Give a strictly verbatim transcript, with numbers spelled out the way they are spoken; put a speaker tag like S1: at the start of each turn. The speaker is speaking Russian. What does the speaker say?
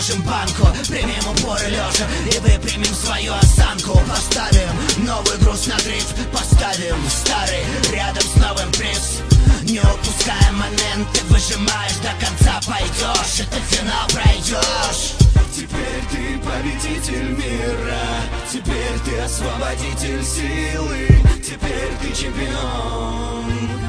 S1: положим банку, примем упоры лежа и выпрямим свою осанку. Поставим новый груз на дрифт, поставим старый рядом с новым приз. Не упуская момент, ты выжимаешь до конца, пойдешь, и ты финал пройдешь.
S2: Теперь ты победитель мира, теперь ты освободитель силы, теперь ты чемпион.